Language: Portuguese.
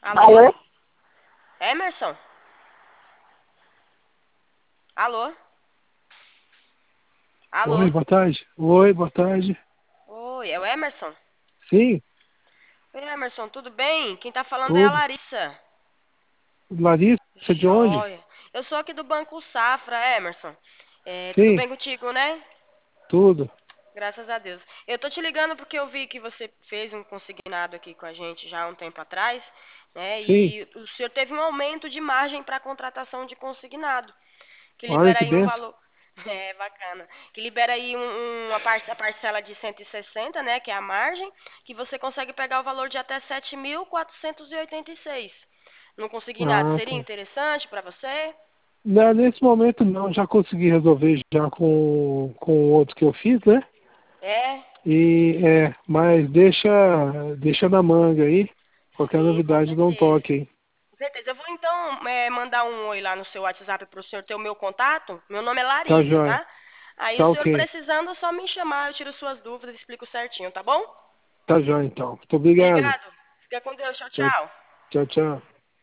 Alô? Alô? Emerson? Alô? Oi, Alô? boa tarde. Oi, boa tarde. Oi, é o Emerson? Sim, Oi, Emerson, tudo bem? Quem tá falando é a tudo. Larissa. Larissa, de onde? Joia. Eu sou aqui do Banco Safra, Emerson. Tudo Sim, bem contigo, né? tudo. Graças a Deus. Eu tô te ligando porque eu vi que você fez um consignado aqui com a gente já há um tempo atrás, né? Sim, E o senhor teve um aumento de margem para contratação de consignado, que olha libera que aí um benção. valor. É bacana. Que libera aí a parcela de 160, né? Que é a margem, que você consegue pegar o valor de até 7.486 no consignado. Ah, Seria tá. interessante para você? Não, nesse momento não, já consegui resolver já com o outro que eu fiz, né? É? Mas deixa na manga aí. Qualquer Sim, com novidade dá um certeza. toque aí. Com certeza. Eu vou então mandar um oi lá no seu WhatsApp para o senhor ter o meu contato. Meu nome é Tá Larissa, joia. tá? Aí o Tá senhor ok. precisando, é só me chamar, eu tiro suas dúvidas e explico certinho, tá bom? Tá joia então. Muito obrigado. Obrigado. Fica com Deus. Tchau, Tchau, tchau. tchau, tchau.